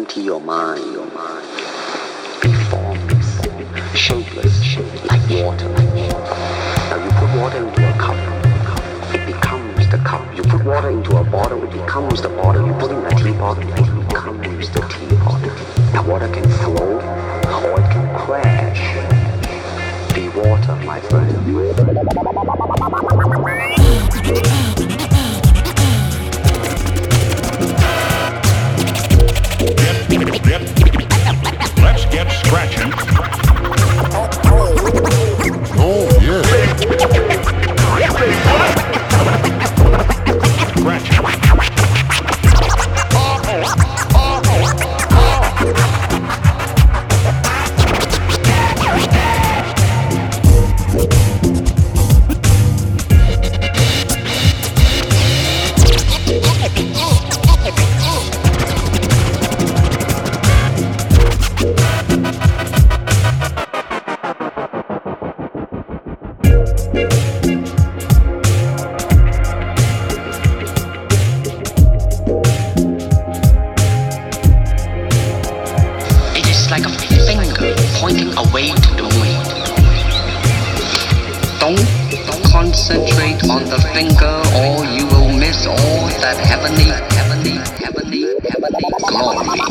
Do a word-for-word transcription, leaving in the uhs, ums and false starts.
into your mind, your mind. Be formless, shapeless, like water. Now you put water into a cup, it becomes the cup. You put water into a bottle, it becomes the bottle. You put in a teapot, it becomes the teapot. Now water can flow, or it can crash. Be water, my friend. Get, get, let's get scratching. Oh, yeah. Scratching. Like a finger pointing away to the moon. Don't, don't concentrate on the finger, or you will miss all that heavenly, heavenly, heavenly, heavenly glory.